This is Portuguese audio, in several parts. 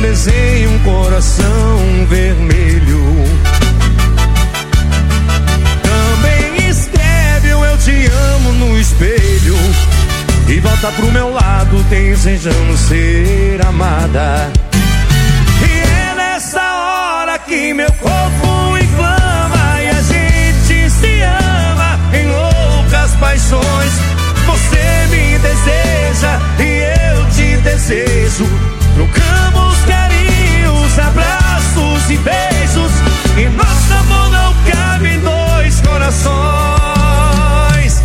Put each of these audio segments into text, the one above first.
desenha um coração vermelho. Também escreve o eu te amo no espelho e volta pro meu lado desejando ser amada. E é nessa hora que meu corpo inflama e a gente se ama em loucas paixões. Você me deseja e eu te desejo. Trocamos carinhos, abraços e beijos, e nosso amor não cabe em dois corações.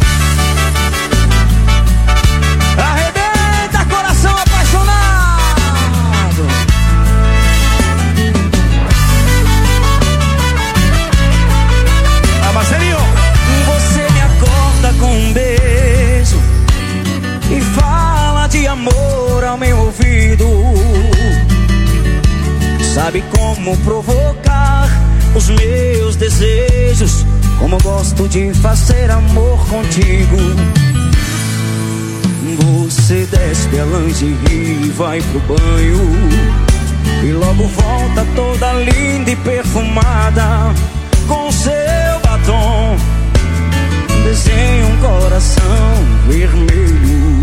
Arrebenta, coração apaixonado. Marcelinho, você me acorda com um beijo e fala de amor ao meu ouvido. Sabe como provocar os meus desejos, como gosto de fazer amor contigo. Você desce a lingerie e vai pro banho e logo volta toda linda e perfumada. Com seu batom desenha um coração vermelho.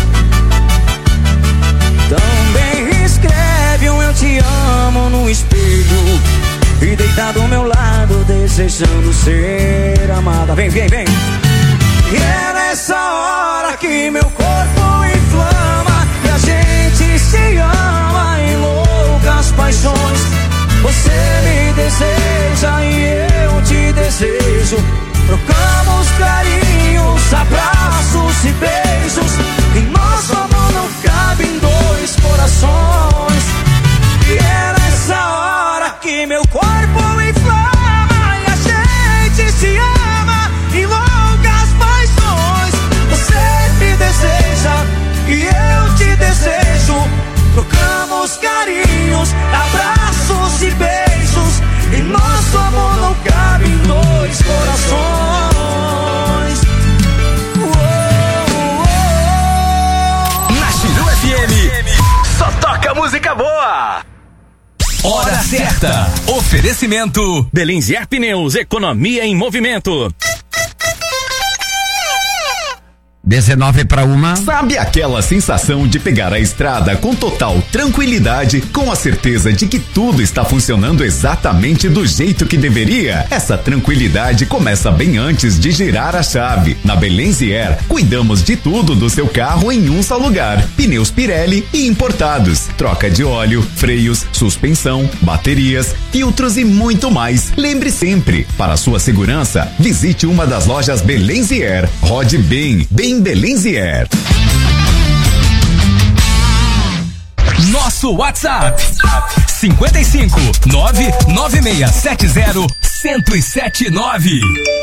Também escreve um eu te amo no espelho e deita do meu lado desejando ser amada. Vem, vem, vem. E é nessa hora que meu corpo inflama e a gente se ama em loucas paixões. Você me deseja e eu te desejo. Trocamos carinhos, abraços e beijos, e nosso amor não cabe em dois corações. E é nessa hora que meu corpo inflama e a gente se ama em loucas paixões. Você me deseja e eu te desejo. Trocamos carinhos, abraços e beijos, e nosso amor não cabe em dois corações. Na Chiru FM, só toca música boa. Hora certa. Oferecimento Belenzier Pneus, economia em movimento. 19:01. Sabe aquela sensação de pegar a estrada com total tranquilidade, com a certeza de que tudo está funcionando exatamente do jeito que deveria? Essa tranquilidade começa bem antes de girar a chave. Na Belenzier, cuidamos de tudo do seu carro em um só lugar. Pneus Pirelli e importados, troca de óleo, freios, suspensão, baterias, filtros e muito mais. Lembre sempre, para sua segurança, visite uma das lojas Belenzier. Rode bem Belenzier. Nosso WhatsApp 55 99670 1079.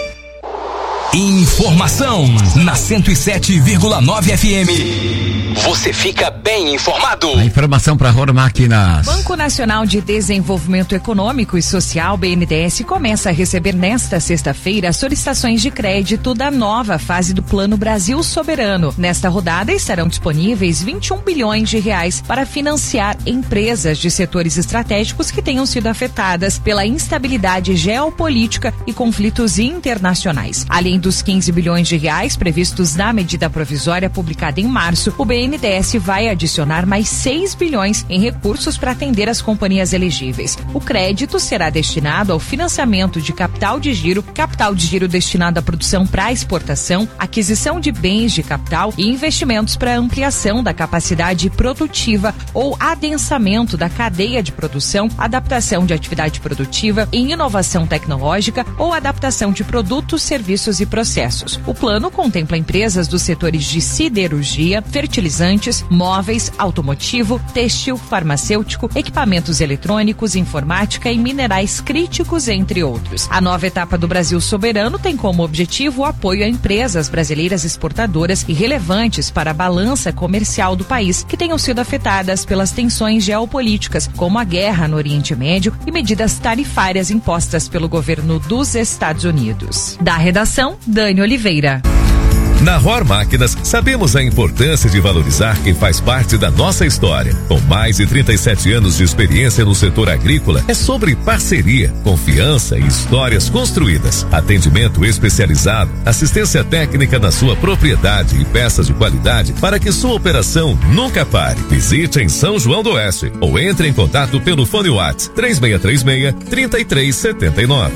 Informação na 107,9 FM. Você fica bem informado. A informação para Ror Máquinas. Banco Nacional de Desenvolvimento Econômico e Social, BNDES, começa a receber nesta sexta-feira solicitações de crédito da nova fase do Plano Brasil Soberano. Nesta rodada estarão disponíveis 21 bilhões de reais para financiar empresas de setores estratégicos que tenham sido afetadas pela instabilidade geopolítica e conflitos internacionais. Além dos 15 bilhões de reais previstos na medida provisória publicada em março, o BNDES vai adicionar mais 6 bilhões em recursos para atender as companhias elegíveis. O crédito será destinado ao financiamento de capital de giro destinado à produção para exportação, aquisição de bens de capital e investimentos para ampliação da capacidade produtiva ou adensamento da cadeia de produção, adaptação de atividade produtiva em inovação tecnológica ou adaptação de produtos, serviços e processos. O plano contempla empresas dos setores de siderurgia, fertilizantes, móveis, automotivo, têxtil, farmacêutico, equipamentos eletrônicos, informática e minerais críticos, entre outros. A nova etapa do Brasil Soberano tem como objetivo o apoio a empresas brasileiras exportadoras e relevantes para a balança comercial do país que tenham sido afetadas pelas tensões geopolíticas, como a guerra no Oriente Médio e medidas tarifárias impostas pelo governo dos Estados Unidos. Da redação, Dani Oliveira. Na ROR Máquinas, sabemos a importância de valorizar quem faz parte da nossa história. Com mais de 37 anos de experiência no setor agrícola, é sobre parceria, confiança e histórias construídas. Atendimento especializado, assistência técnica na sua propriedade e peças de qualidade para que sua operação nunca pare. Visite em São João do Oeste ou entre em contato pelo fone WhatsApp 3636-3379.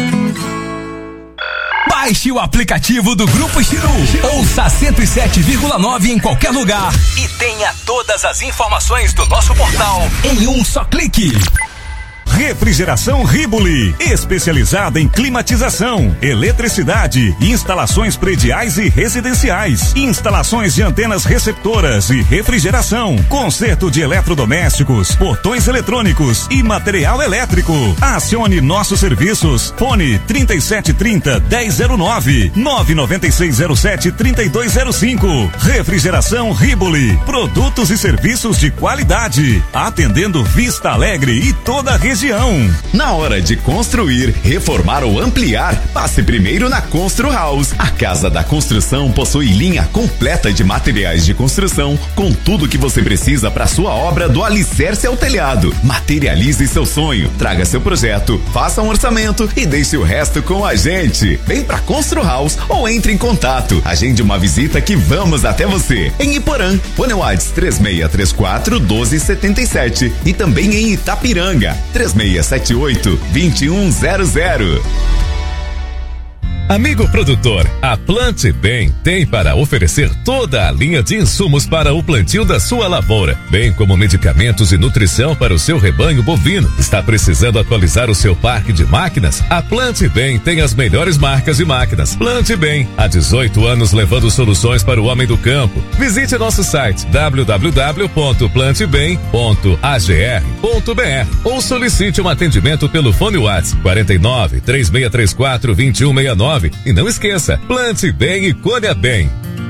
Baixe o aplicativo do Grupo Chiru. Ouça 107,9 em qualquer lugar e tenha todas as informações do nosso portal em um só clique. Refrigeração Ribuli, especializada em climatização, eletricidade, instalações prediais e residenciais, instalações de antenas receptoras e refrigeração, conserto de eletrodomésticos, portões eletrônicos e material elétrico. Acione nossos serviços. Fone 3730-1009, 99607-3205. Refrigeração Ribuli, produtos e serviços de qualidade, atendendo Vista Alegre e toda a região. Na hora de construir, reformar ou ampliar, passe primeiro na Constru House. A Casa da Construção possui linha completa de materiais de construção, com tudo que você precisa para sua obra do alicerce ao telhado. Materialize seu sonho, traga seu projeto, faça um orçamento e deixe o resto com a gente. Vem pra Constru House ou entre em contato. Agende uma visita que vamos até você. Em Iporã, Fone WhatsApp 3634-1277 e também em Itapiranga, 3678-2100. Amigo produtor, a Plante Bem tem para oferecer toda a linha de insumos para o plantio da sua lavoura, bem como medicamentos e nutrição para o seu rebanho bovino. Está precisando atualizar o seu parque de máquinas? A Plante Bem tem as melhores marcas de máquinas. Plante Bem, há 18 anos levando soluções para o homem do campo. Visite nosso site www.plantebem.agr.br ou solicite um atendimento pelo fone WhatsApp 49-3634-2169. E não esqueça, plante bem e colha bem.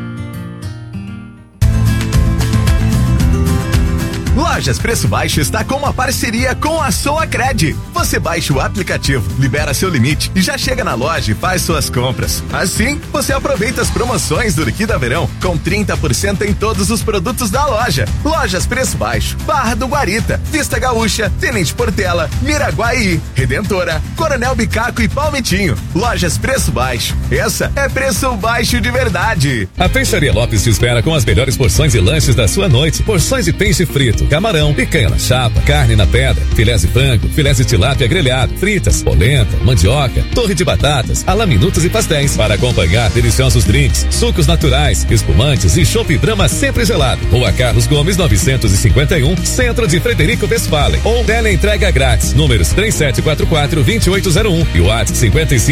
Lojas Preço Baixo está com uma parceria com a Soacred. Você baixa o aplicativo, libera seu limite e já chega na loja e faz suas compras. Assim, você aproveita as promoções do Liquida Verão com 30% em todos os produtos da loja. Lojas Preço Baixo, Barra do Guarita, Vista Gaúcha, Tenente Portela, Miraguaí, Redentora, Coronel Bicaco e Palmitinho. Lojas Preço Baixo. Essa é preço baixo de verdade. A Peixaria Lopes te espera com as melhores porções e lanches da sua noite. Porções de peixe frito, camarão, picanha na chapa, carne na pedra, filés de frango, filés de tilápia grelhado, fritas, polenta, mandioca, torre de batatas, alaminutos e pastéis. Para acompanhar deliciosos drinks, sucos naturais, espumantes e chopp Brahma sempre gelado. Rua Carlos Gomes 951, Centro de Frederico Westphalen. Ou teleentrega grátis, números 3744-2801 e o WhatsApp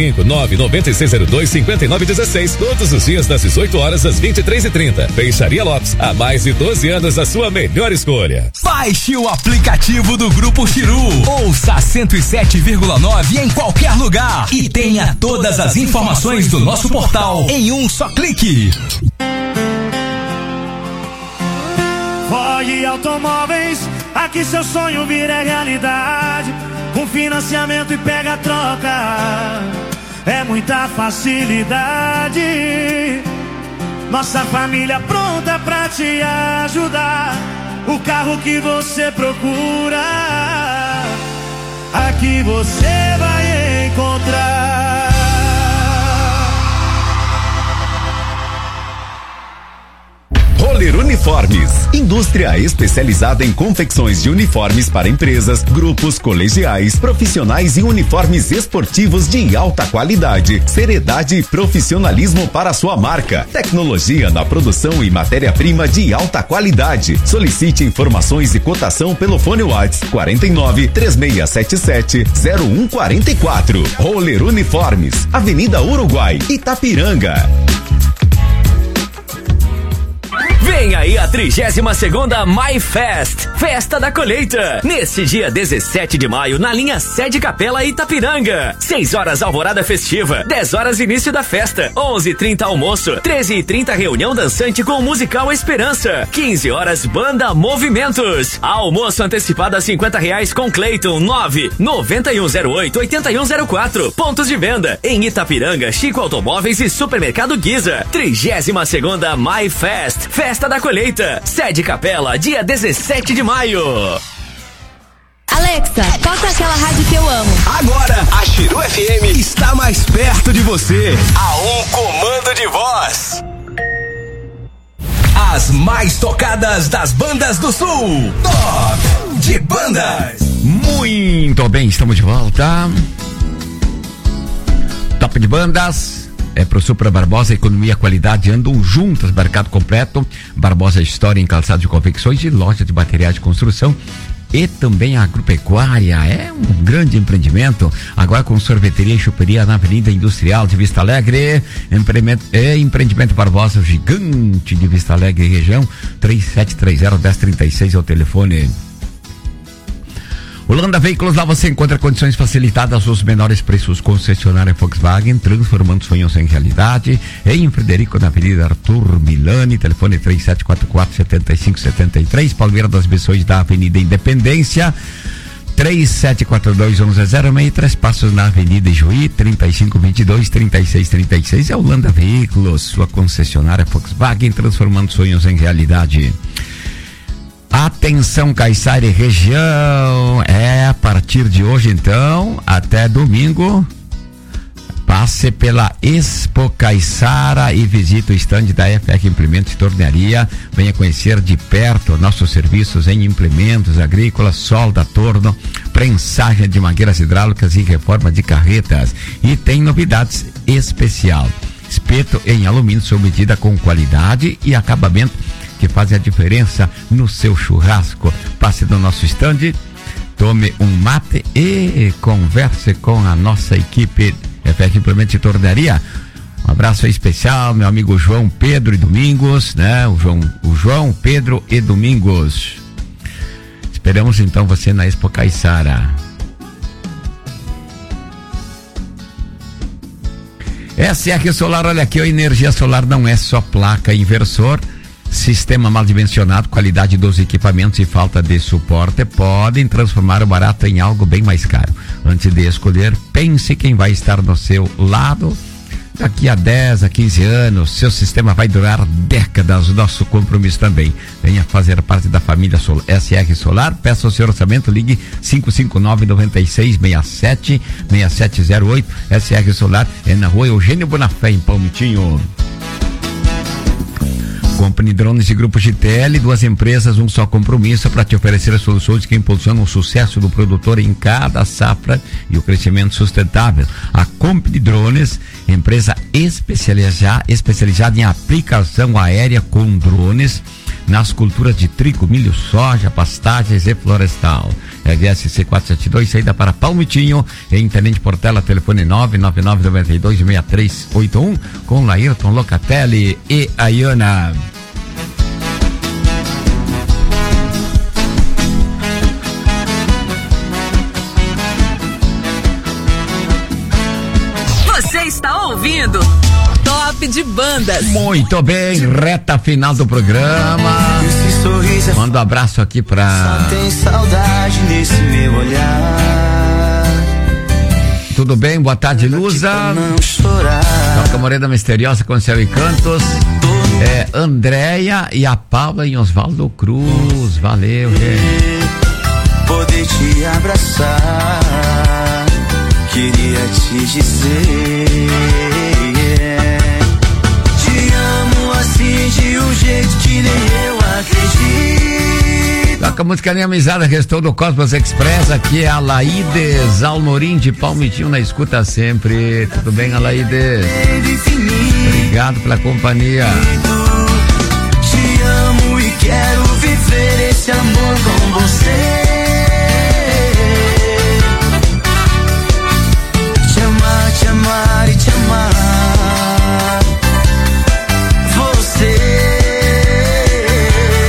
559-9602-5916. Todos os dias das 18 horas às 23h30. Peixaria Lopes, há mais de 12 anos a sua melhor escolha. Baixe o aplicativo do Grupo Chiru. Ouça 107,9 em qualquer lugar e tenha todas as informações do nosso portal em um só clique. Ford Automóveis, aqui seu sonho vira realidade. Com financiamento e pega a troca, é muita facilidade. Nossa família pronta pra te ajudar. O carro que você procura, aqui você vai encontrar. Roller Uniformes, indústria especializada em confecções de uniformes para empresas, grupos, colegiais, profissionais e uniformes esportivos de alta qualidade, seriedade e profissionalismo para sua marca, tecnologia na produção e matéria-prima de alta qualidade. Solicite informações e cotação pelo fone WhatsApp 49-3677-0144. Roller Uniformes, Avenida Uruguai, Itapiranga. Vem aí a 32ª My Fest, Festa da Colheita. Neste dia 17 de maio, na linha Sede Capela Itapiranga. 6 horas alvorada festiva, 10 horas início da festa, 11h30 almoço, 13h30 reunião dançante com o musical Esperança, 15 horas banda Movimentos. Almoço antecipado a R$50 com Cleiton, 99108-8104. Pontos de venda em Itapiranga, Chico Automóveis e Supermercado Guiza. 32ª My Fest, Festa da Colheita, Sede Capela, dia 17 de maio. Alexa, toca aquela rádio que eu amo. Agora, a Chiru FM está mais perto de você. A um comando de voz. As mais tocadas das bandas do Sul. Top de bandas. Muito bem, estamos de volta. Top de bandas. É pro Supra Barbosa, economia e qualidade andam juntas, mercado completo. Barbosa História em calçado de confecções e loja de materiais de construção. E também a agropecuária, é um grande empreendimento, agora com sorveteria e choperia na Avenida Industrial de Vista Alegre. Empreendimento Barbosa, gigante de Vista Alegre e região. 3730-1036 é o telefone. Holanda Veículos, lá você encontra condições facilitadas, os menores preços. Concessionária Volkswagen, transformando sonhos em realidade. Em Frederico, na Avenida Arthur Milani, telefone 3744-7573. Palmeira das Missões, da Avenida Independência, 3742-1106. Três Passos, na Avenida Ijuí, 3522-3636. É Holanda Veículos, sua concessionária Volkswagen, transformando sonhos em realidade. Atenção, Caiçara e região, a partir de hoje então, até domingo, passe pela Expo Caiçara e visite o estande da FR Implementos e Tornearia. Venha conhecer de perto nossos serviços em implementos agrícolas, solda, torno, prensagem de mangueiras hidráulicas e reforma de carretas. E tem novidades especial: espeto em alumínio sob medida com qualidade e acabamento que fazem a diferença no seu churrasco. Passe no nosso estande, tome um mate e converse com a nossa equipe FR Implementos e Tornearia. Um abraço especial, meu amigo João, Pedro e Domingos, né? O João, Pedro e Domingos. Esperamos então você na Expo Caiçara. SR Solar, olha aqui, a energia solar não é só placa e inversor. Sistema mal dimensionado, qualidade dos equipamentos e falta de suporte podem transformar o barato em algo bem mais caro. Antes de escolher, pense quem vai estar no seu lado daqui a 10 a 15 anos. Seu sistema vai durar décadas. Nosso compromisso também. Venha fazer parte da família SR Solar. Peça o seu orçamento, ligue 559-9667-6708. SR Solar é na rua Eugênio Bonafé, em Palmitinho. Company Drones e Grupo GTL, duas empresas, um só compromisso para te oferecer as soluções que impulsionam o sucesso do produtor em cada safra e o crescimento sustentável. A Company Drones, empresa especializada em aplicação aérea com drones nas culturas de trigo, milho, soja, pastagens e florestal. RSC 472, saída para Palmitinho, em Tenente Portela, telefone 999926381, com Laírton Locatelli e Ayana. Você está ouvindo Top de Bandas. Muito bem, reta final do programa. Manda um abraço aqui pra... Só tem saudade nesse meu olhar. Tudo bem? Boa tarde, Lusa. Toca Morena Misteriosa com Céu e Cantos. Andréia e a Paula em Oswaldo Cruz. Valeu, gente. Poder te abraçar, queria te dizer, te amo assim de um jeito que nem eu acredito. Toca a música Nem Amizade, restou do Cosmos Express. Aqui é a Laides Almorim de Palmitinho na escuta sempre. Tudo bem, Alaides? Obrigado pela companhia. Te amo e quero viver esse amor com você. Te amar e te amar. Você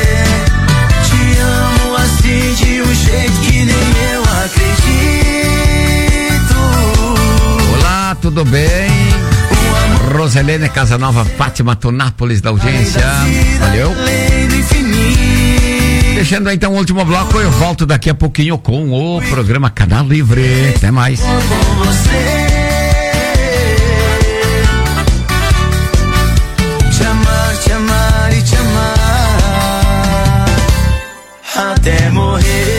Roselene Casanova, Fátima Tonápolis da audiência. Valeu. Deixando então o último bloco, eu volto daqui a pouquinho com o programa Canal Livre. Até mais. Te amar e te amar até morrer.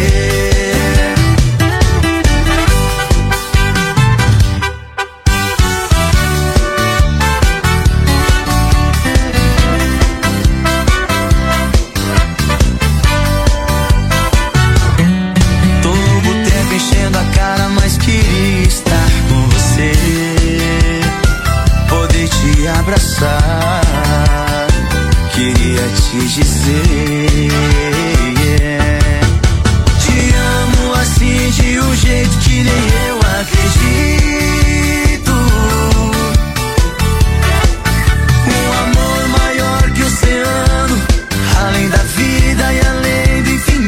Abraçar, queria te dizer, te amo assim de um jeito que nem eu acredito. Um amor maior que o oceano, além da vida e além do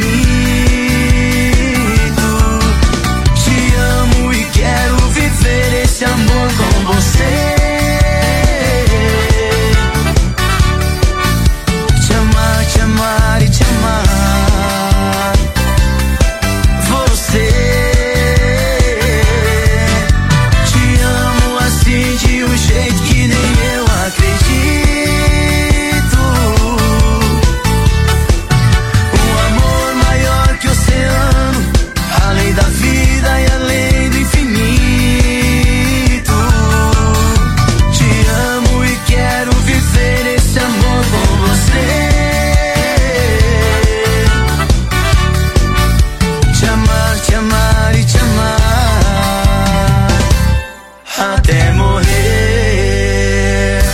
infinito. Te amo e quero viver esse amor com você. Te amar e te amar você. Te amo assim de um jeito que nem eu acredito. Um amor maior que o oceano, além da vida e além do infinito. Te amo e quero viver esse amor com você. Te amar e te amar até morrer.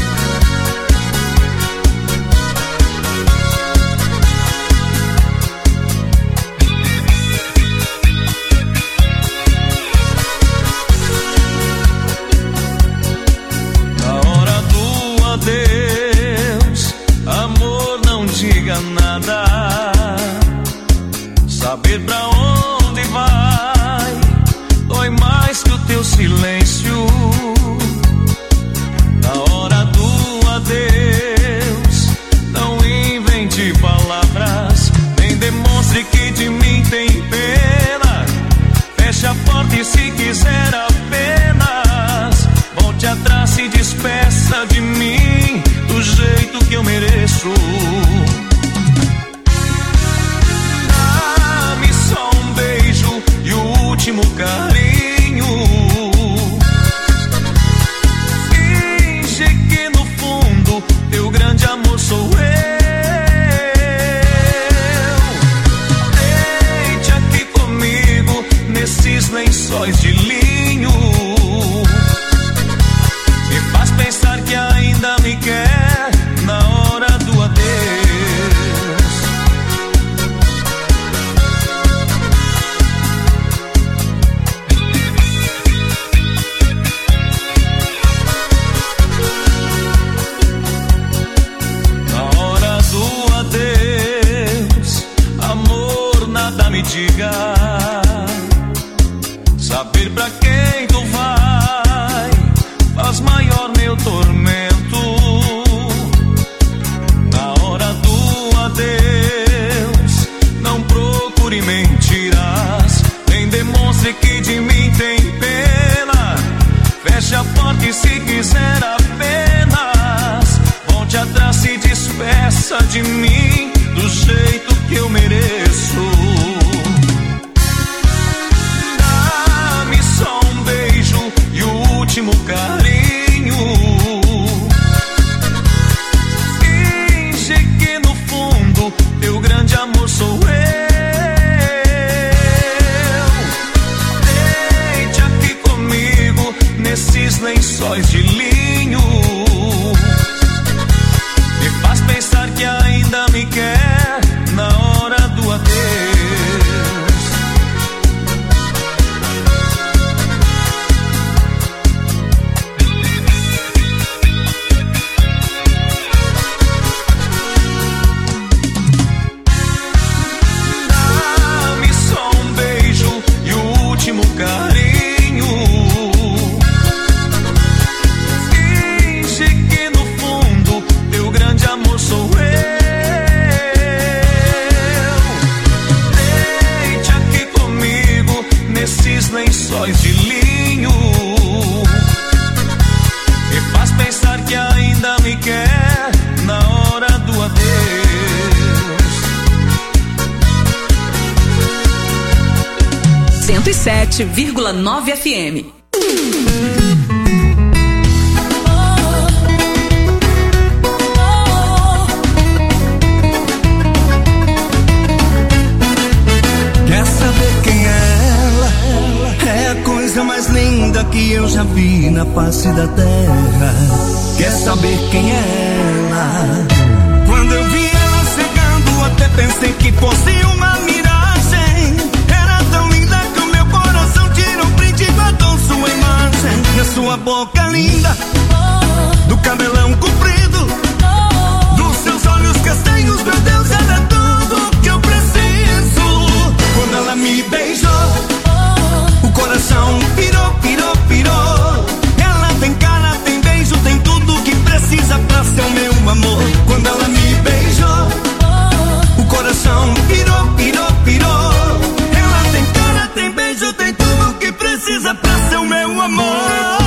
Na hora do adeus, amor, não diga nada. Saber pra onde vai dói mais que o teu silêncio. Na hora do adeus, não invente palavras, nem demonstre que de mim tem pena. Feche a porta e se quiser apenas volte atrás, se despeça de mim do jeito que eu mereço. Só um beijo e o último carinho. Finge que no fundo teu grande amor sou eu. Deite aqui comigo nesses lençóis de linho. Me faz pensar que ainda me quer na hora do adeus. Diga, saber pra quem tu vai faz maior meu tormento. Na hora do adeus, não procure mentiras, nem demonstre que de mim tem pena. Feche a porta e se quiser apenas volte atrás, se despeça de mim do jeito que eu mereço. 107,9 FM. Quer saber quem é ela? É a coisa mais linda que eu já vi na face da terra. Quer saber quem é ela? Quando eu vi ela chegando, até pensei que fosse uma miragem. Era tão linda que o meu coração tirou um print e guardou sua imagem. Na sua boca linda, do cabelão comprido, dos seus olhos castanhos, meu Deus, ela é tudo que eu preciso. Quando ela me beijou, o coração pirou, pirou, pirou. Ela tem cara, tem beijo, tem tudo que precisa pra ser o meu amor. Quando ela me beijou, o coração pirou, pirou, pirou. Ela tem cara, tem beijo, tem tudo que precisa pra ser o meu amor.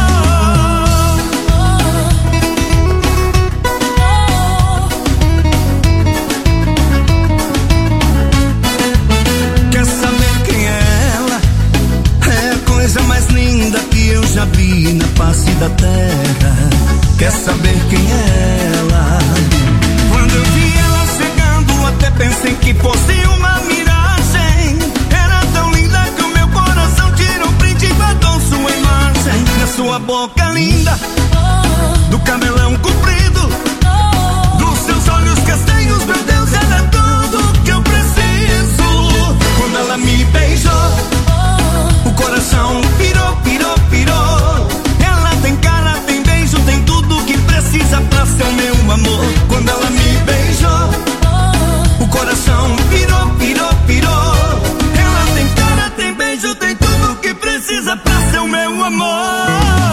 Quer saber quem é ela? É a coisa mais linda que eu já vi na face da terra. Quer saber quem é ela? Quando eu vi ela chegando, até pensei que fosse uma miragem. Era tão linda que o meu coração tirou um print e guardou sua imagem. Na sua boca linda, do cabelão comprido, dos seus olhos castanhos, meu Deus, ela é tudo que eu preciso. Quando ela me beijou, o coração pirou, pirou, pirou. Ela tem cara, tem beijo, tem tudo que precisa pra ser o meu amor. Quando ela me beijou, o coração pirou, pirou, pirou. Ela tem cara, tem beijo, tem tudo que precisa pra ser o meu amor.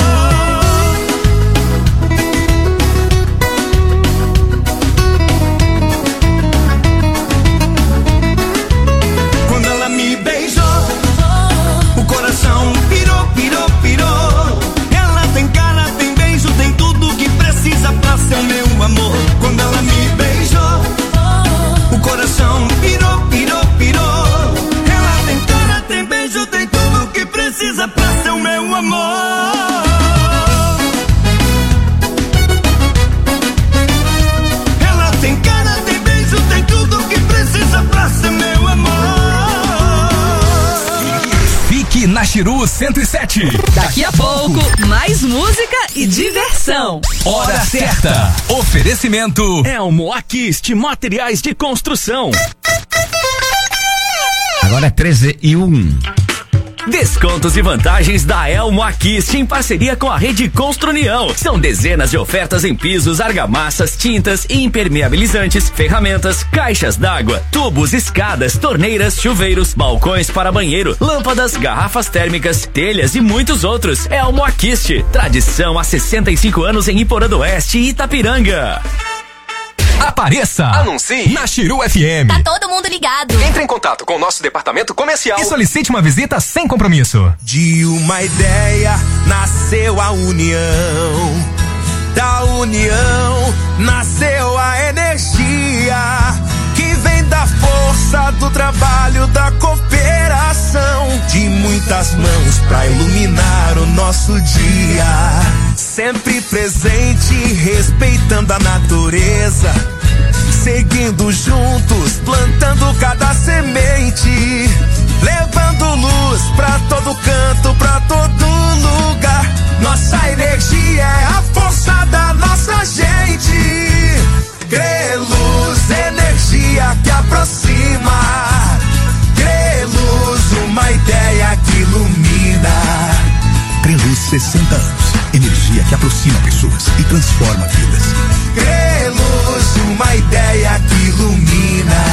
Quando ela me beijou, o coração pirou, pirou, pirou. Ela tem cara, tem beijo, tem tudo que precisa pra ser o meu amor. Quando ela me beijou, o coração pirou, pirou, pirou. Ela tem cara, tem beijo, tem tudo que precisa pra ser o meu amor. Ela tem cara, tem beijo, tem tudo que precisa pra ser meu amor. Fique na Chiru 107. Daqui a pouco, mais música e diversão. Hora certa. Oferecimento Elmo Aquiste Materiais de Construção. Agora é 13:01. Descontos e vantagens da Elmo Aquiste em parceria com a Rede Construnião. São dezenas de ofertas em pisos, argamassas, tintas, impermeabilizantes, ferramentas, caixas d'água, tubos, escadas, torneiras, chuveiros, balcões para banheiro, lâmpadas, garrafas térmicas, telhas e muitos outros. Elmo Aquiste, tradição há 65 anos em Iporã do Oeste e Itapiranga. Apareça! Anuncie na Chiru FM. Tá todo mundo ligado. Entre em contato com o nosso departamento comercial E solicite uma visita sem compromisso. De uma ideia nasceu a união. Da união nasceu a energia que vem da força do trabalho, da cooperação, de muitas mãos pra iluminar o nosso dia. Sempre presente, respeitando a natureza, seguindo juntos, plantando cada semente, levando luz pra todo canto, pra todo lugar. Nossa energia é a força da nossa gente. Creluz, energia que aproxima. Creluz, uma ideia que ilumina. Creluz, 60 anos. Energia que aproxima pessoas e transforma vidas. Creluz, uma ideia que ilumina.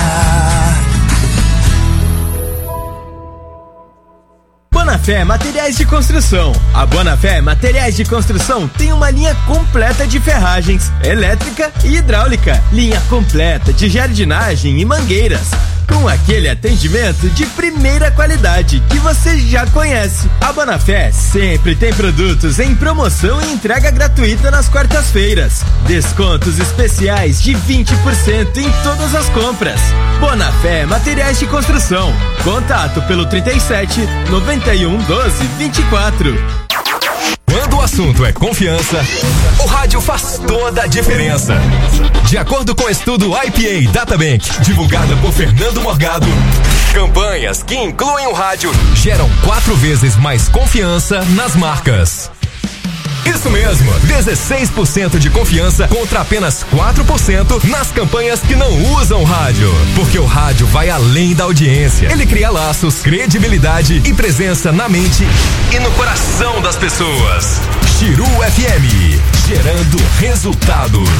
Bonafé Materiais de Construção. A Bonafé Materiais de Construção tem uma linha completa de ferragens, elétrica e hidráulica, linha completa de jardinagem e mangueiras, com aquele atendimento de primeira qualidade que você já conhece. A Bonafé sempre tem produtos em promoção e entrega gratuita nas quartas-feiras. Descontos especiais de 20% em todas as compras. Bonafé Materiais de Construção. Contato pelo 37 91 12 24. Quando o assunto é confiança, o rádio faz toda a diferença. De acordo com o estudo IPA Databank, divulgado por Fernando Morgado, campanhas que incluem o rádio geram 4 vezes mais confiança nas marcas. Isso mesmo, 16% de confiança contra apenas 4% nas campanhas que não usam rádio. Porque o rádio vai além da audiência. Ele cria laços, credibilidade e presença na mente e no coração das pessoas. Chiru FM, gerando resultados.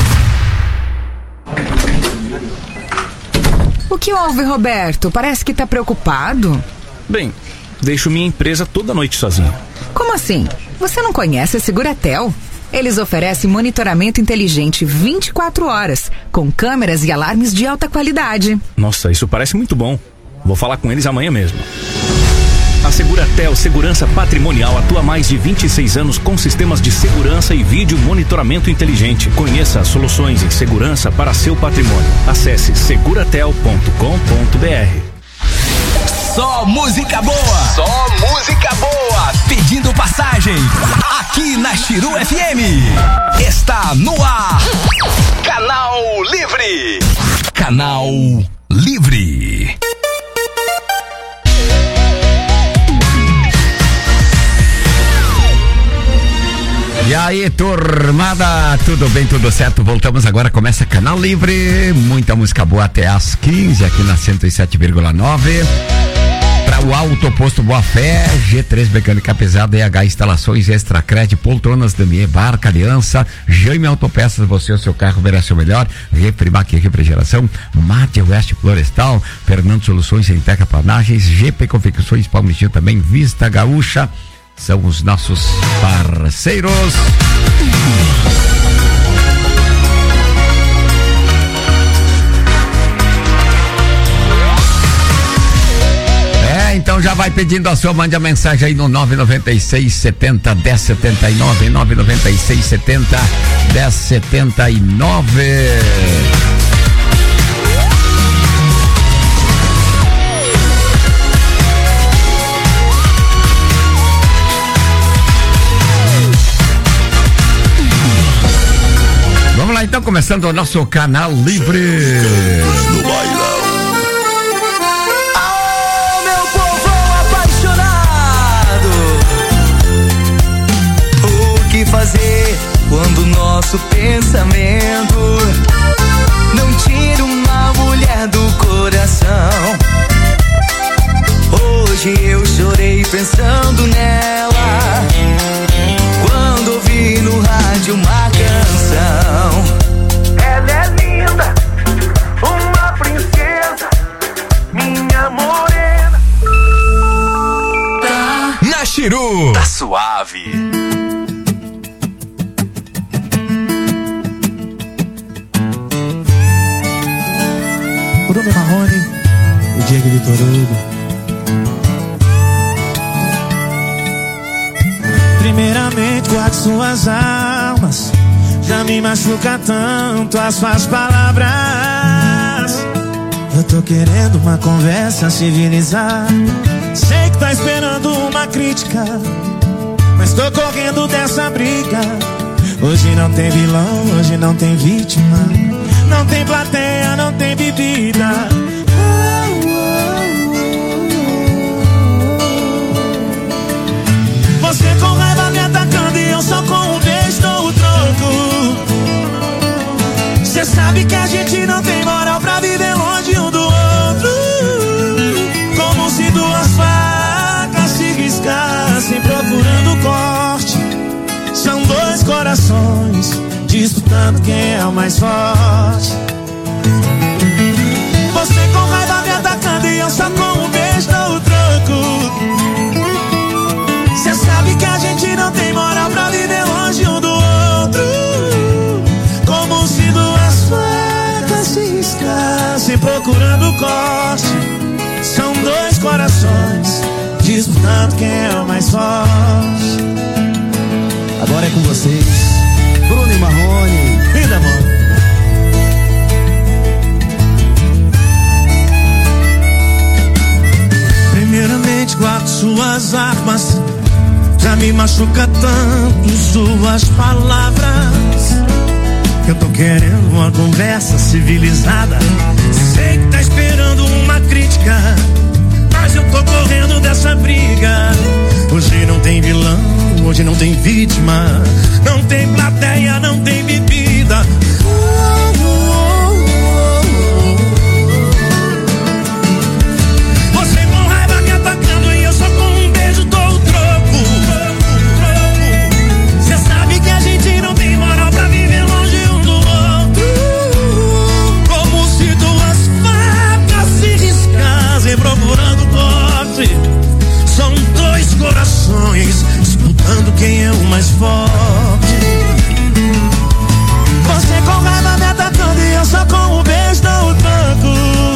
O que houve, Roberto? Parece que tá preocupado. Bem, deixo minha empresa toda noite sozinho. Como assim? Você não conhece a Seguratel? Eles oferecem monitoramento inteligente 24 horas, com câmeras e alarmes de alta qualidade. Nossa, isso parece muito bom. Vou falar com eles amanhã mesmo. A Seguratel Segurança Patrimonial atua há mais de 26 anos com sistemas de segurança e vídeo monitoramento inteligente. Conheça as soluções em segurança para seu patrimônio. Acesse seguratel.com.br. Só música boa! Só música boa! Pedindo passagem aqui na Chiru FM. Está no ar. Canal Livre. Canal Livre. E aí, turmada, tudo bem, tudo certo? Voltamos agora, começa Canal Livre, muita música boa até às 15 aqui na 107,9. Para o Auto Posto Boa Fé, G3 Mecânica Pesada, EH Instalações, Extracred, Poltronas, Damier, Barca, Aliança, Jaime Autopeças, você o seu carro merece o melhor, Refrimac Refrigeração, Mate West Florestal, Fernando Soluções em Terraplanagens, GP Confecções, Palmitinho também, Vista Gaúcha, são os nossos parceiros. Então já vai pedindo a sua, mande a mensagem aí no 996 70 1079, 996 70 1079. Vamos lá então, começando o nosso Canal Livre. No bailão. Fazer quando nosso pensamento não tira uma mulher do coração. Hoje eu chorei pensando nela quando ouvi no rádio uma canção. Ela é linda, uma princesa, minha morena. Na Chiru, tá suave. Bruno Marrone, o Diego Vitor Hugo. Primeiramente guarde suas almas, já me machuca tanto as suas palavras. Eu tô querendo uma conversa civilizada. Sei que tá esperando uma crítica, mas tô correndo dessa briga. Hoje não tem vilão, hoje não tem vítima, não tem plateia, não tem bebida. Você com raiva me atacando e eu só com um beijo dou o troco. Cê sabe que a gente não tem moral pra viver longe um do outro. Como se duas facas se riscassem procurando corte. São dois corações disputando quem é o mais forte. Você com raiva me atacando e eu só com um beijo dou o troco. Cê sabe que a gente não tem moral pra viver longe um do outro. Como se duas facas se iscas, procurando corte. São dois corações disputando quem é o mais forte. Agora é com vocês, Bruno e Marrone. Vida, amor. Primeiramente guardo suas armas. Já me machuca tanto suas palavras. Eu tô querendo uma conversa civilizada. Sei que tá esperando uma crítica, mas eu tô correndo dessa briga. Hoje não tem vilão, hoje não tem vítima. Não tem plateia, não tem bebida. Você com raiva me atacando e eu só com um beijo dou o troco. Cê sabe que a gente não tem moral pra viver longe um do outro. Como se duas facas se riscassem procurando corte. São dois corações disputando quem é o mais forte. Você com raiva me atacando e eu só com o beijo dou o tranco.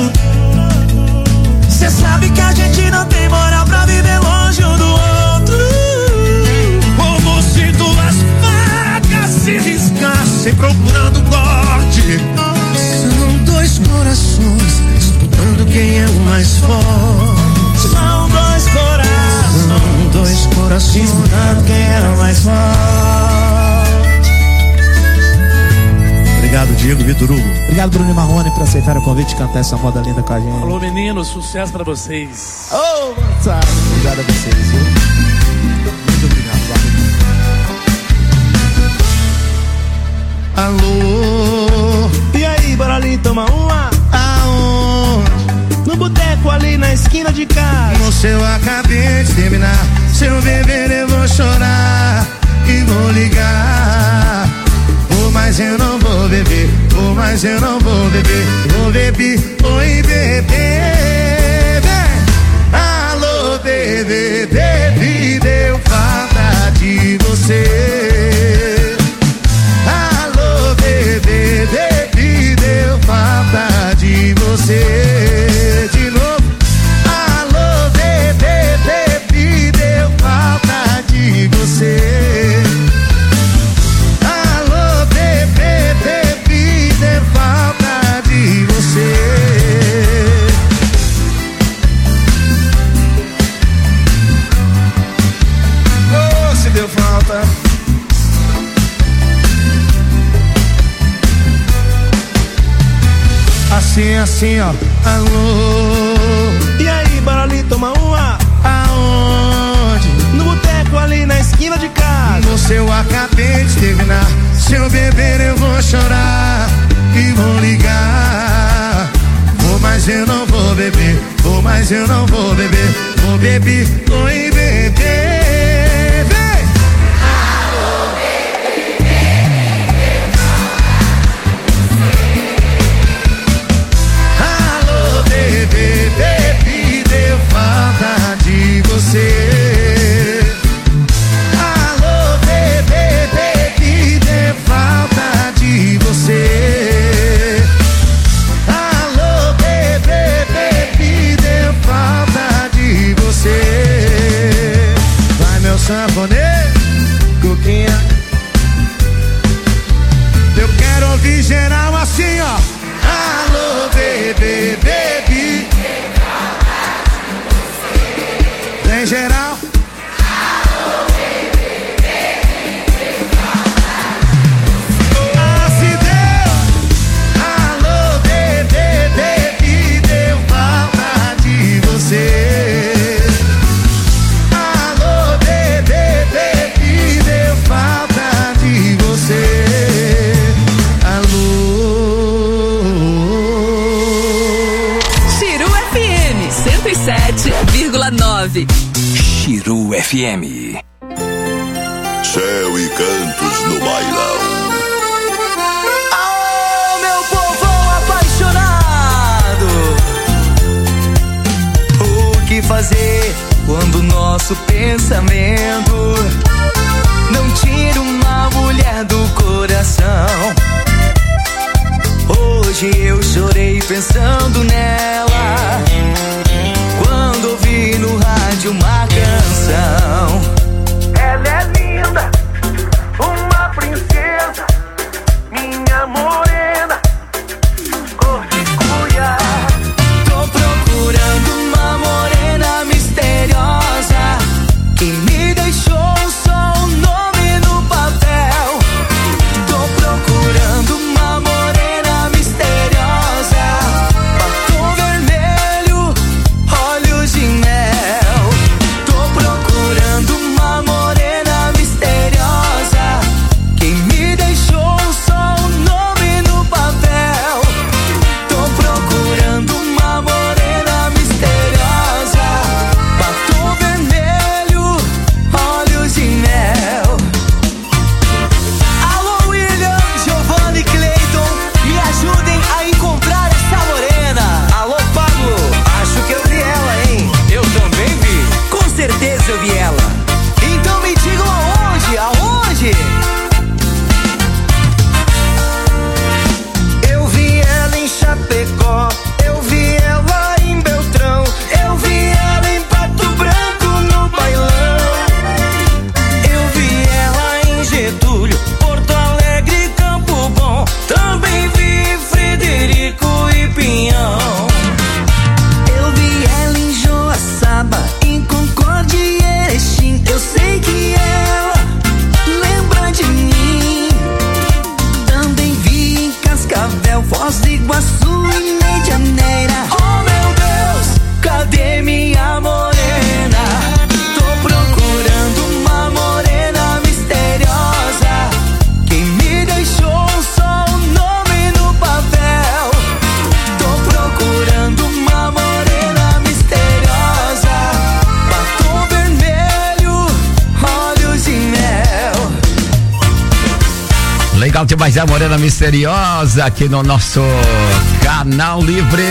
Cê sabe que a gente não tem moral pra viver longe um do outro. Como se duas facas se riscassem procurando corte. São dois corações disputando quem é o mais forte. São dois corações, são dois corações disputando quem é o mais forte. Obrigado, Diego Vitor Hugo. Obrigado, Bruno e Marrone, por aceitar o convite de cantar essa moda linda com a gente. Alô, meninos, sucesso pra vocês. Oh, sabe. Obrigado a vocês, viu? Muito obrigado. Alô, e aí, bora ali tomar uma? Aonde? No boteco ali na esquina de casa. Moço, eu acabei de terminar. Se eu beber eu vou chorar e vou ligar. Oh, mas eu não vou beber. Oh, mas eu não vou beber. Vou beber, oi bebê. Alô bebê, bebê, deu falta de você. Alô bebê, bebê, deu falta de você. De novo. Alô bebê, bebê, deu falta de você. Alô bebê, bebê, deu falta de você. Oh, se deu falta. Assim, assim, ó. Alô. E aí, bora ali tomar uma? Aonde? No boteco ali na esquina de casa. Moço, eu acabei de terminar. Se eu beber eu vou chorar e vou ligar. Vou, mas eu não vou beber. Vou, mas eu não vou beber. Vou beber, oi bebê. Vem! Alô, bebê, alô, bebê, bebê, deu falta de você. Alô, bebê, bebê, deu falta de você. Alô, bebê, bebê, deu falta de você. Vai, meu sanfoneiro, Cuquinha. Eu quero ouvir geral assim, ó. Alô, bebê, bebê, vem geral. Alô, bebê, bebê, ah, se deu. Alô, bebê, bebê, deu falta de você. Alô, bebê, bebê, deu falta de você. Alô. Chiru FM 107,9. Chiru FM. Céu e cantos no bailão. Oh, meu povão apaixonado. O que fazer quando nosso pensamento não tira uma mulher do coração? Hoje eu chorei pensando nela quando ouvi no rádio uma canção. Ela é linda, uma princesa, minha morena, cor de cuia. Tô procurando uma morena misteriosa que me deixou só um nome no papel. Tô procurando uma morena misteriosa, batom vermelho, olhos de mel. Tô procurando uma morena misteriosa que me deixou só um nome no papel. Tô procurando uma morena misteriosa, batom vermelho, olhos de mel. Alô, William, Giovanni, Clayton, me ajudem a encontrar essa morena. Alô, Pablo, acho que eu vi ela, hein? Eu também vi. Com certeza eu vi ela. Então me digam aonde, aonde? Eu vi ela em Chapecó, eu vi ela em Beltrão, eu vi ela em Pato Branco no bailão. Eu vi ela em Getúlio, Porto Alegre, Campo Bom, também vi Frederico e Pinhão. Eu vi ela em Joaçaba, em Concórdia e Erechim. Eu sei que ela lembra de mim. Também vi em Cascavel, Foz do Iguaçu e Medianeira. Oh meu Deus, cadê minha morena? Tô procurando uma morena misteriosa que me deixou só um nome no papel. Tô procurando uma morena misteriosa, batom vermelho, olhos de mel. Legal demais, a morena misteriosa aqui no nosso canal livre.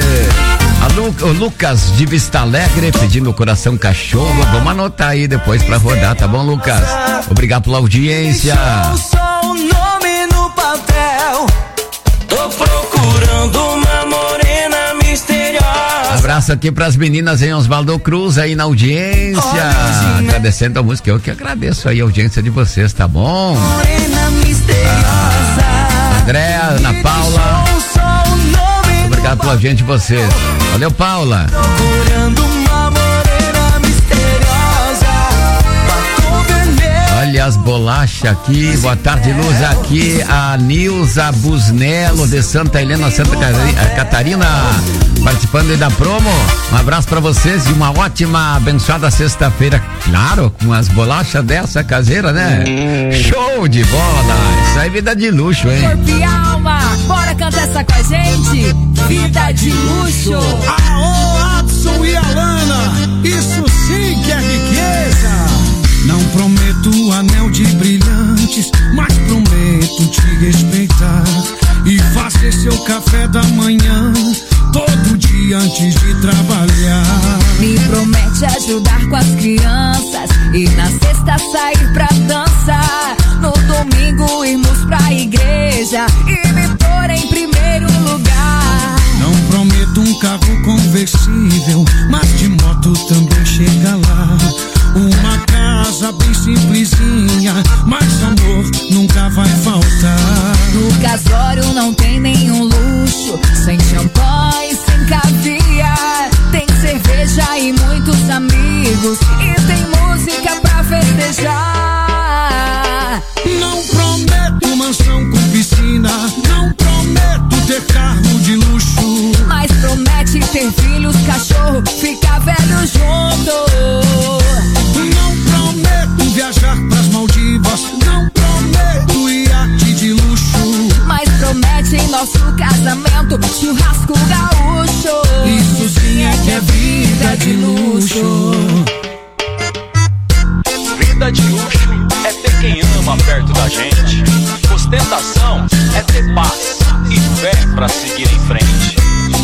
O Lucas de Vista Alegre pedindo o Coração Cachorro. Vamos anotar aí depois pra rodar, tá bom, Lucas? Obrigado pela audiência. Só um nome no papel. Tô procurando uma morena misteriosa. Abraço aqui pras meninas em Osvaldo Cruz aí na audiência. Agradecendo a música, eu que agradeço aí a audiência de vocês, tá bom? Morena misteriosa. Andréa, Ana Paula, obrigado pela audiência de vocês. Valeu, Paula. Procurando uma morena misteriosa, batom vermelho. Olha as bolachas aqui, boa tarde, Luz, aqui a Nilza Busnello de Santa Helena, Santa Catarina, participando aí da promo. Um abraço pra vocês e uma ótima, abençoada sexta-feira, claro, com as bolachas dessa caseira, né? Show de bola, isso aí é vida de luxo, hein? Corpo e alma, bora cantar essa com a gente, vida de luxo. Aô, Adson e Alana, isso sim que é riqueza. Não prometo anel de brilhantes, mas prometo te respeitar e fazer seu café da manhã todo dia antes de trabalhar. Me promete ajudar com as crianças e na sexta sair pra dançar. No domingo irmos pra igreja e me pôr em primeiro lugar. Não prometo um carro conversível, mas de moto também chega lá. Uma casa bem simplesinha, mas amor nunca vai faltar. No casório não tem nenhum luxo, sem champanhe, sem caviar. Tem cerveja e muitos amigos, e tem música pra festejar. Não prometo mansão com piscina, não prometo ter carro de luxo, mas promete ter filhos, cachorro, ficar velho junto. Não prometo viajar pras Maldivas, não prometo iate de luxo, mas promete em nosso casamento churrasco gaúcho. Isso sim é que é vida de luxo. Vida de luxo é ter quem ama perto da gente. Ostentação é ter paz e fé pra seguir em frente.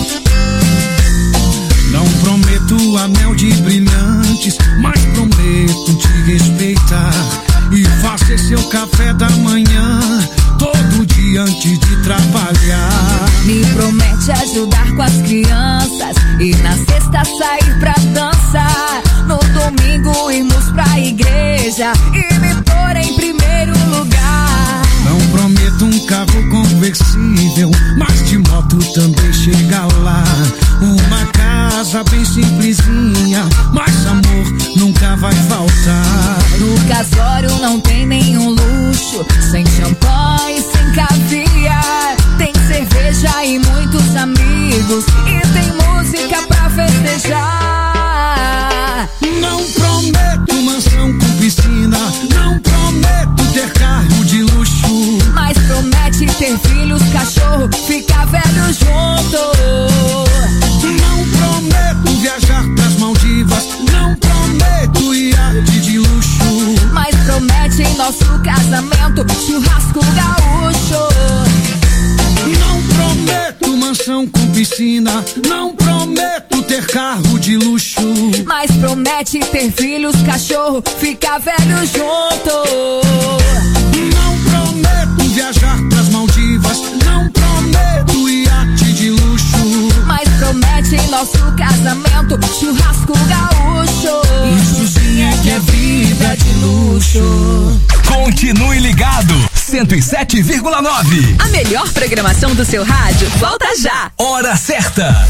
Não prometo anel de brilhantes, mas prometo te respeitar e fazer seu café da manhã todo dia antes de trabalhar. Me promete ajudar com as crianças e na sexta sair pra dançar. No domingo irmos pra igreja e me pôr em primeiro lugar. Não prometo um carro conversível, mas de moto também chega lá. Uma casa bem simplesinha, mas amor nunca vai faltar. No casório não tem nenhum luxo, sem champanhe, sem caviar. Tem cerveja e muitos amigos, e tem música pra festejar. Não prometo mansão com piscina, não prometo ter carro de luxo, mas promete ter filhos, cachorro, ficar velho junto. Não prometo viajar pras Maldivas, não prometo iate de luxo, mas promete em nosso casamento churrasco gaúcho. Não prometo mansão com piscina, não prometo ter carro de luxo, mas promete ter filhos, cachorro, ficar velho junto. Não prometo viajar pras Maldivas, não prometo iate de luxo, mas promete em nosso casamento churrasco gaúcho. Isso sim é que é vida de luxo. Continue ligado, 107,9. A melhor programação do seu rádio volta já. Hora certa.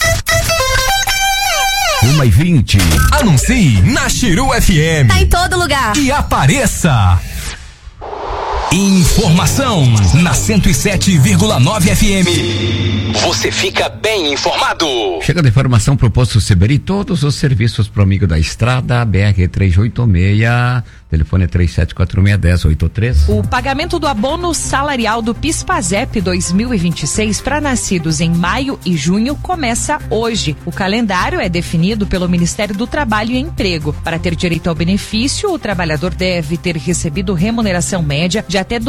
1h20. Anuncie na Chiru FM. Tá em todo lugar. E apareça. Informação na 107,9 FM. Você fica bem informado. Chega de informação pro Posto Seberi, todos os serviços pro amigo da estrada, BR 386, telefone é 3746-1083. O pagamento do abono salarial do PIS/PASEP 2026 para nascidos em maio e junho começa hoje. O calendário é definido pelo Ministério do Trabalho e Emprego. Para ter direito ao benefício, o trabalhador deve ter recebido remuneração média de até R$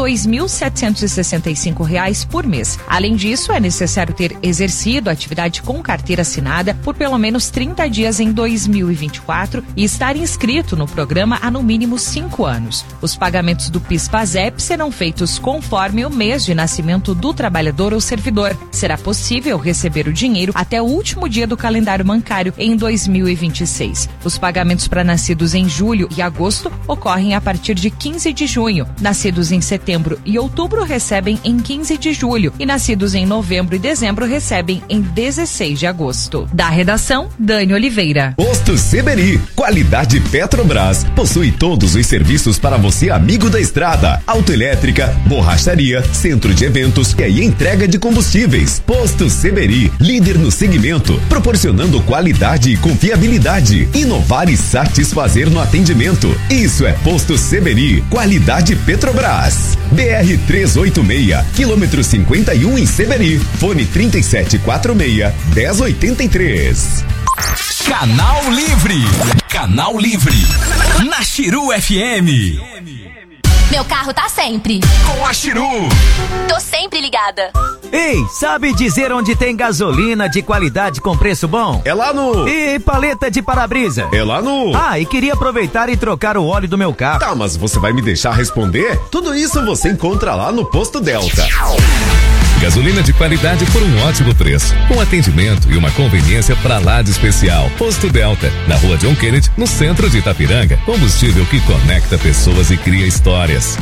2.765 por mês. Além disso, é necessário ter exercido atividade com carteira assinada por pelo menos 30 dias em 2024 e estar inscrito no programa há no mínimo 5 anos. Os pagamentos do PIS/PASEP serão feitos conforme o mês de nascimento do trabalhador ou servidor. Será possível receber o dinheiro até o último dia do calendário bancário em 2026. Os pagamentos para nascidos em julho e agosto ocorrem a partir de 15 de junho. Nascidos em setembro e outubro recebem em 15 de julho e nascidos em novembro e dezembro recebem em 16 de agosto. Da redação, Dani Oliveira. Posto Seberi, qualidade Petrobras, possui todos os serviços para você amigo da estrada, autoelétrica, borracharia, centro de eventos e entrega de combustíveis. Posto Seberi, líder no segmento, proporcionando qualidade e confiabilidade, inovar e satisfazer no atendimento. Isso é Posto Seberi, qualidade Petrobras. BR 386, quilômetro 51 em Seberi, fone 3746-1083. Canal Livre. Canal Livre. Na Chiru FM. Meu carro tá sempre com a Chiru. Tô sempre ligada. Ei, sabe dizer onde tem gasolina de qualidade com preço bom? É lá no... E paleta de para-brisa? É lá no... Ah, e queria aproveitar e trocar o óleo do meu carro. Tá, mas você vai me deixar responder? Tudo isso você encontra lá no Posto Delta. Gasolina de qualidade por um ótimo preço, com atendimento e uma conveniência pra lá de especial. Posto Delta, na rua John Kennedy, no centro de Itapiranga. Combustível que conecta pessoas e cria histórias.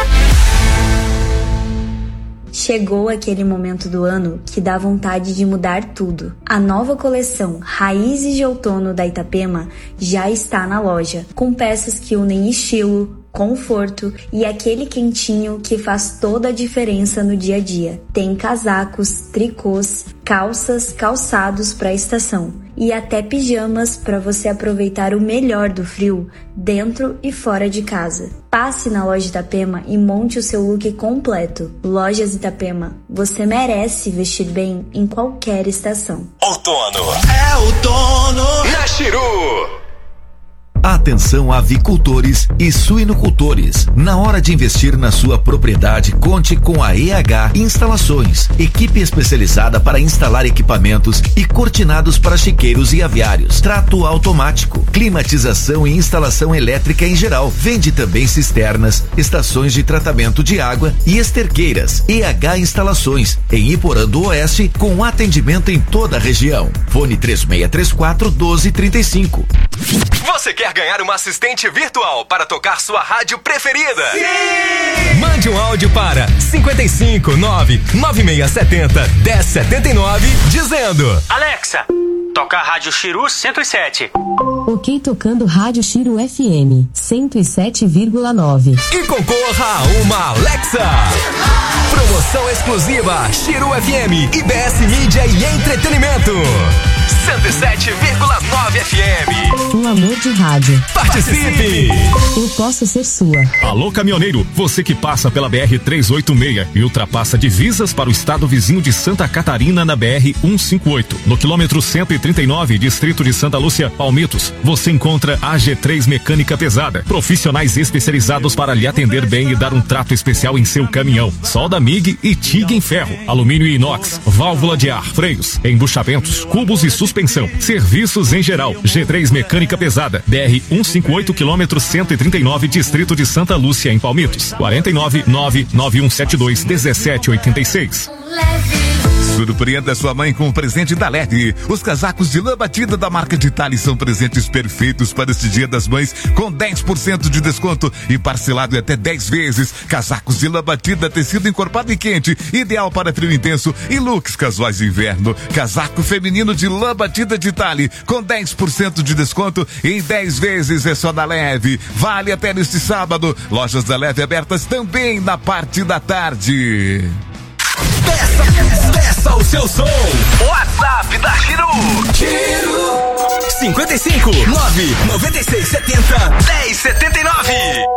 Chegou aquele momento do ano que dá vontade de mudar tudo. A nova coleção Raízes de Outono da Itapema já está na loja, com peças que unem estilo, conforto e aquele quentinho que faz toda a diferença no dia a dia. Tem casacos, tricôs, calças, calçados para a estação e até pijamas para você aproveitar o melhor do frio dentro e fora de casa. Passe na loja Itapema e monte o seu look completo. Lojas Itapema, você merece vestir bem em qualquer estação. Outono. É outono. Na Chiru. Atenção avicultores e suinocultores. Na hora de investir na sua propriedade, conte com a EH Instalações, equipe especializada para instalar equipamentos e cortinados para chiqueiros e aviários. Trato automático, climatização e instalação elétrica em geral. Vende também cisternas, estações de tratamento de água e esterqueiras. EH Instalações, em Iporã do Oeste, com atendimento em toda a região. Fone 3634-1235. Você quer ganhar uma assistente virtual para tocar sua rádio preferida? Sim! Mande um áudio para 559-9670-1079 dizendo: Alexa, toca a Rádio Chiru 107. Ok, tocando Rádio Chiru FM 107,9. E concorra a uma Alexa. Promoção exclusiva Chiru FM, IBS Mídia e Entretenimento. 107,9 FM. Um amor de rádio. Participe! Eu posso ser sua. Alô, caminhoneiro, você que passa pela BR-386 e ultrapassa divisas para o estado vizinho de Santa Catarina na BR-158. No quilômetro 139, distrito de Santa Lúcia, Palmitos, você encontra a G3 Mecânica Pesada. Profissionais especializados para lhe atender bem e dar um trato especial em seu caminhão. Solda MIG e TIG em ferro, alumínio e inox, válvula de ar, freios, embuchamentos, cubos e suspensão. Serviços em geral. G3 Mecânica Pesada. BR-158, quilômetro 139, distrito de Santa Lúcia, em Palmitos. 499-9172-1786. Surpreenda sua mãe com um presente da Leve. Os casacos de lã batida da marca de Tali são presentes perfeitos para este Dia das Mães, com 10% de desconto e parcelado em até 10 vezes. Casacos de lã batida, tecido encorpado e quente, ideal para frio intenso e looks casuais de inverno. Casaco feminino de lã batida de Tali, com 10% de desconto em 10 vezes, é só da Leve. Vale até neste sábado. Lojas da Leve abertas também na parte da tarde. Peça o seu som. WhatsApp da Chiru. 55 996 70 1079.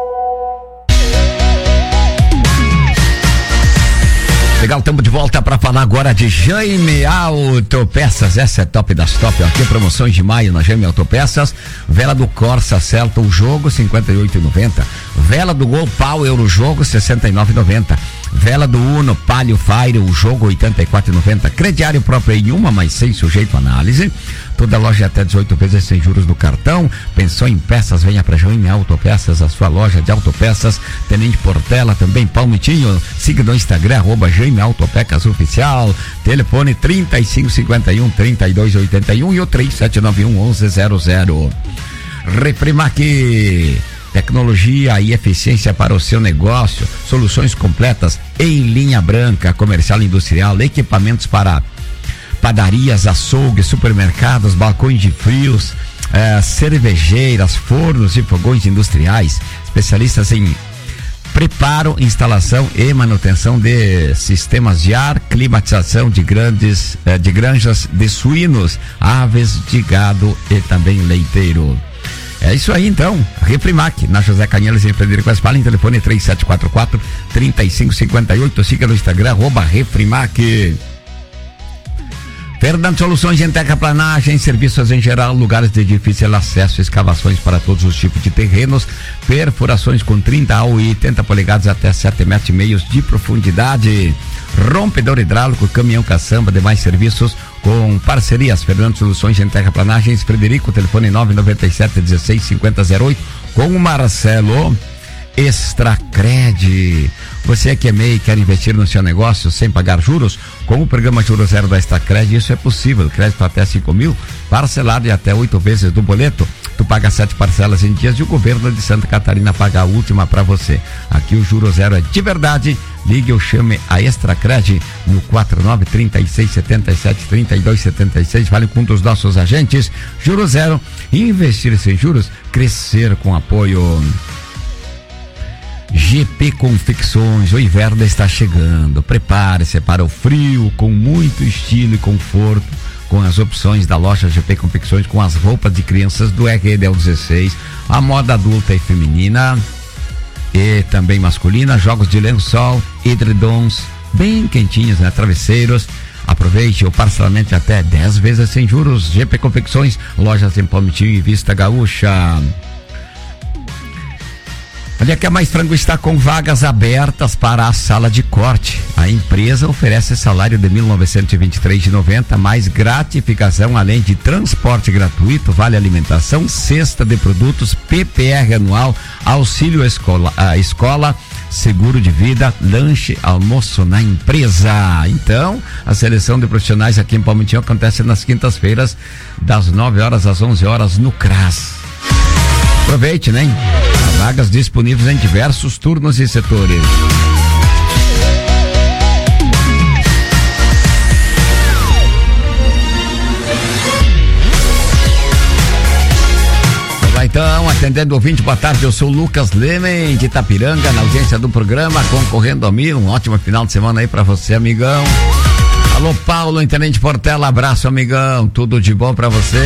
Legal, estamos de volta para falar agora de Jaime Autopeças. Essa é top das top. Aqui promoções de maio na Jaime Autopeças. Vela do Corsa Celta o jogo, R$58,90. Vela do Gol Power o jogo, R$69,90. Vela do Uno Palio Fire o jogo, R$84,90. Crediário próprio em uma, mas sem sujeito à análise. Toda loja até 18 vezes sem juros do cartão. Pensou em peças? Venha para Jaime Autopeças, a sua loja de autopeças. Tenente Portela, também Palmitinho. Siga no Instagram, @Jaime Autopeças Oficial. Telefone 3551-3281 e o 3791-1100. Refrimac. Tecnologia e eficiência para o seu negócio. Soluções completas em linha branca, comercial e industrial. Equipamentos para padarias, açougues, supermercados, balcões de frios, cervejeiras, fornos e fogões industriais. Especialistas em preparo, instalação e manutenção de sistemas de ar, climatização de granjas de suínos, aves de gado e também leiteiro. É isso aí então, Refrimac, na José Canhelas e Frederico Westphalen, telefone 3744-3558, siga no Instagram, @Refrimac. Fernando Soluções em terraplanagem, serviços em geral, lugares de difícil acesso, escavações para todos os tipos de terrenos, perfurações com 30 a 80 polegadas até 7,5 metros de profundidade, rompedor hidráulico, caminhão caçamba, demais serviços com parcerias. Fernando Soluções em terraplanagens, Frederico, telefone 997-16-5008, com o Marcelo. Extracred. Você que é MEI e quer investir no seu negócio sem pagar juros, com o programa Juro Zero da Extracred, isso é possível. Crédito até 5.000, parcelado em até 8 vezes do boleto. Tu paga 7 parcelas em dias e o governo de Santa Catarina paga a última para você. Aqui o Juro Zero é de verdade. Ligue ou chame a Extracred no 49-3677-3276. Fale com um dos nossos agentes. Juro Zero, investir sem juros, crescer com apoio. GP Confecções, o inverno está chegando. Prepare-se para o frio com muito estilo e conforto, com as opções da loja GP Confecções, com as roupas de crianças do RD ao 16, a moda adulta e feminina e também masculina, jogos de lençol, edredons bem quentinhos, né? Travesseiros. Aproveite o parcelamento até 10 vezes sem juros. GP Confecções, lojas em Palmitinho e Vista Gaúcha. Olha que a Mais Frango está com vagas abertas para a sala de corte. A empresa oferece salário de R$ 1.923,90, mais gratificação, além de transporte gratuito, vale alimentação, cesta de produtos, PPR anual, auxílio escola, seguro de vida, lanche, almoço na empresa. Então, a seleção de profissionais aqui em Palmitinho acontece nas quintas-feiras, das 9 horas às 11 horas no CRAS. Aproveite, né? Vagas disponíveis em diversos turnos e setores. Então, atendendo o ouvinte, boa tarde, eu sou o Lucas Lemen de Itapiranga, na audiência do programa, concorrendo a mim, um ótimo final de semana aí pra você, amigão. Alô, Paulo, em Tenente Portela, abraço, amigão, tudo de bom pra você.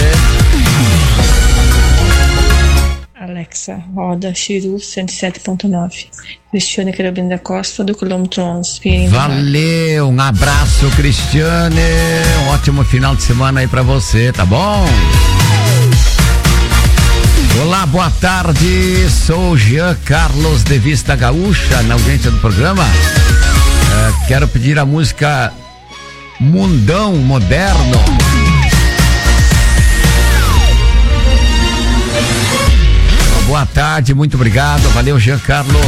Alexa, roda Chiru 107.9. Cristiane Carabina da Costa, do quilômetro 11. Valeu, um abraço, Cristiane, um ótimo final de semana aí pra você, tá bom? Olá, boa tarde, sou Jean Carlos de Vista Gaúcha, na audiência do programa. Quero pedir a música Mundão Moderno. Boa tarde, muito obrigado, valeu, Jean Carlos.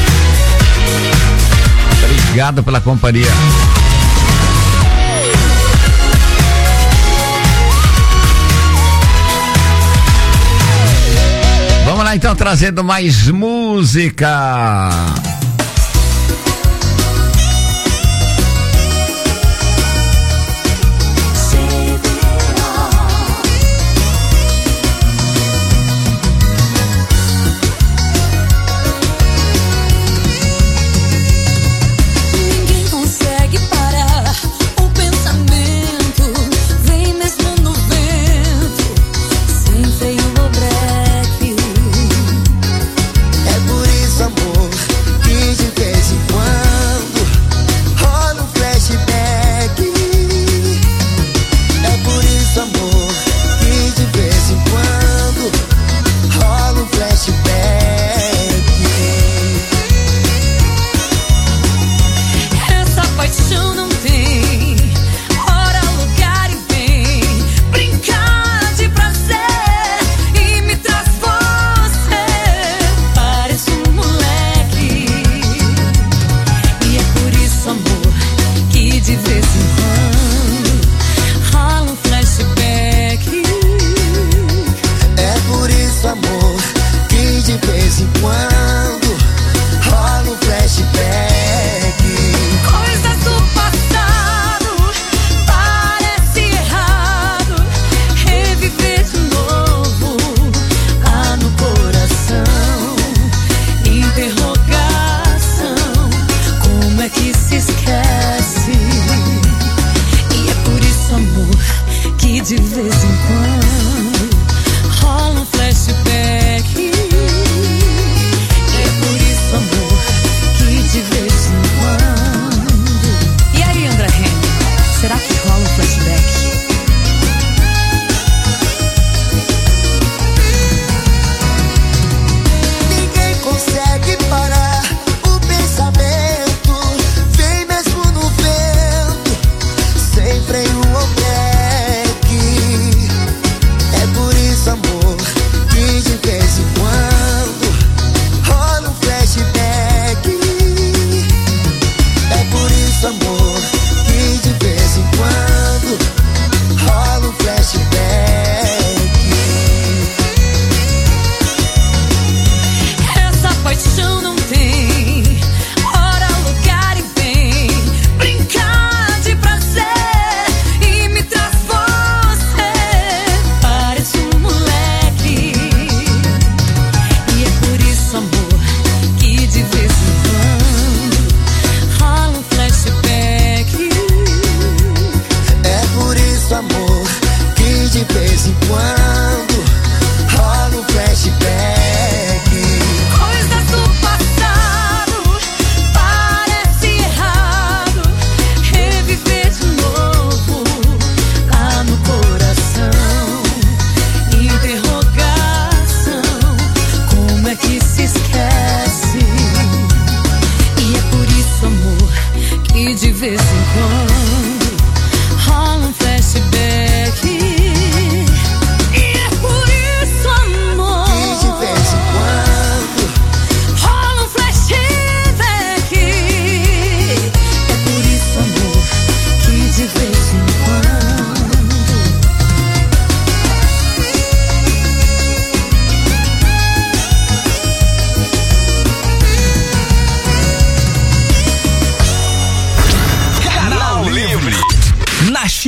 Obrigado pela companhia. Vamos lá então, trazendo mais música.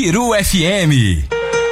Chiru FM.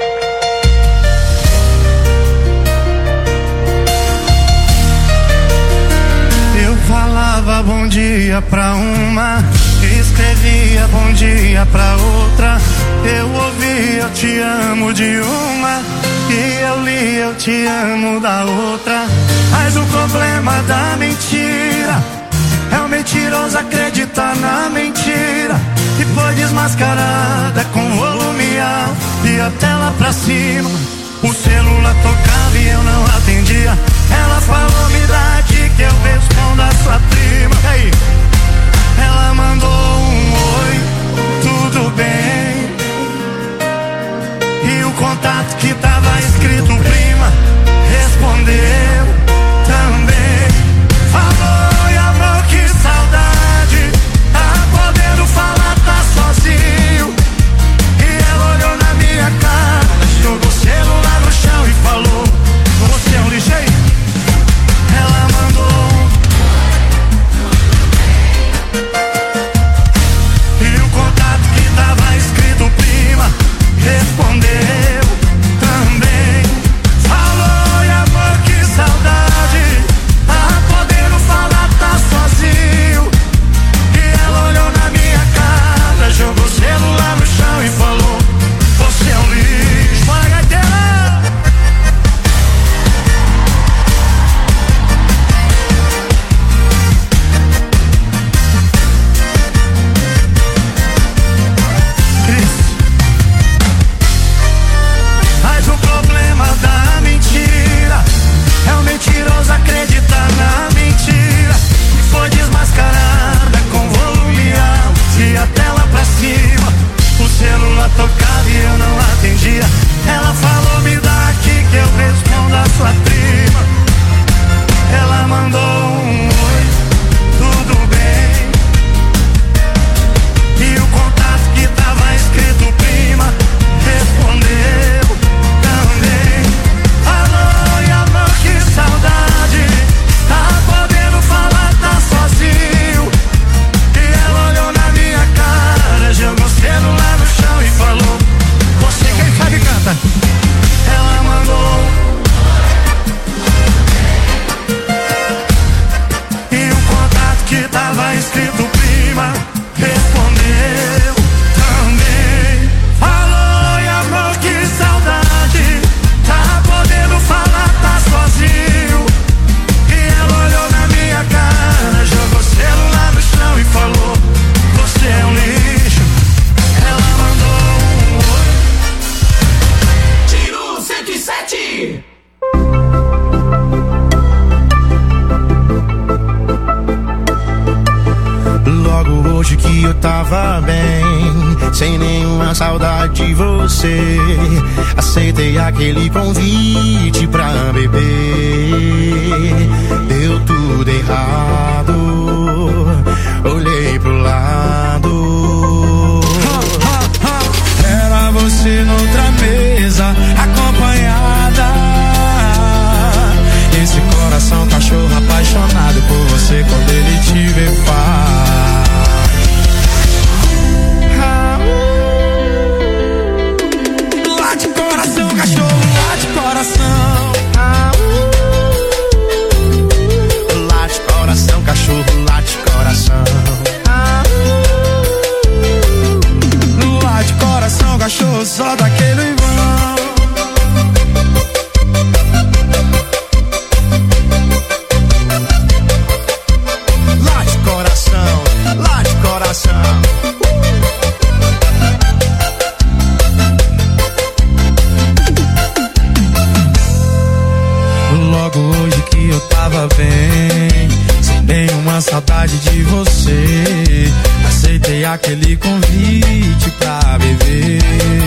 Eu falava bom dia pra uma, escrevia bom dia pra outra. Eu ouvia eu te amo de uma, e eu li eu te amo da outra. Mas o problema da mentira é o mentiroso acreditar na mentira, e foi desmascarada com volume alto e a tela pra cima. O celular tocava e eu não atendia. Ela falou, me dá aqui que eu respondo a sua prima. E aí? Ela mandou um oi, tudo bem. E o contato que tava escrito prima respondeu também. Falou, e amor, que saudade, tá podendo falar, tá sozinho. E ela olhou na minha cara, jogou o celular no chão e falou, você é um lixeiro. Ela mandou e o contato que tava escrito prima respondeu também. Falou, e amor, que saudade, tá podendo falar, tá sozinho. E ela olhou na minha cara, jogou o celular no chão e falou, você é um lixo. Bora, gaiteira! Mas o problema da mentira é o mentiroso acreditar na mentira, e foi desmascarada com volume alto e a tela pra cima. O celular tocava e eu não atendia. Ela falou, me dá aqui que eu respondo a sua prima. Ela mandou um oi, tudo bem. E o contato que tava escrito prima respondeu também. Falou, e amor, que saudade, tá podendo falar, tá sozinho. E ela olhou na minha cara, jogou o celular no chão e falou, você quem sabe canta. Ela mandou e o contato que tava escrito prima respondeu também. Falou, e amor, que saudade, tá podendo falar, tá sozinho. E ela olhou na minha cara, jogou o celular no chão e falou, você é um lixo. Ela mandou um oi. Chiru 107. Logo hoje que eu tava bem, sem nenhuma saudade de você, aceitei aquele convite pra beber. Deu tudo errado, olhei pro lado. Era você noutra mesa, acompanhada. Esse coração cachorro apaixonado por você quando ele te vê faz. Late coração, cachorro, late coração. Late coração, cachorro, late coração. Late coração, cachorro, só daquele vão. Late coração, late coração. Logo hoje que eu tava bem, sem nenhuma saudade de você, aceitei aquele convite pra beber.